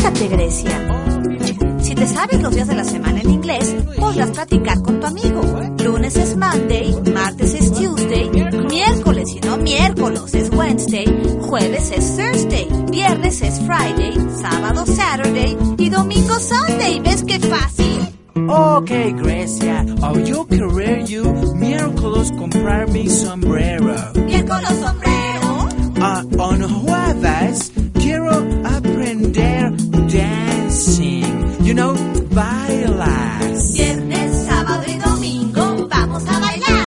Fíjate, Grecia. Si te sabes los días de la semana en inglés, podrás platicar con tu amigo. Lunes es Monday, martes es Tuesday, miércoles y no miércoles es Wednesday, jueves es Thursday, viernes es Friday, sábado Saturday y domingo Sunday. ¿Ves qué fácil? Okay, Grecia, yo querer you miércoles comprar mi sombrero. Miércoles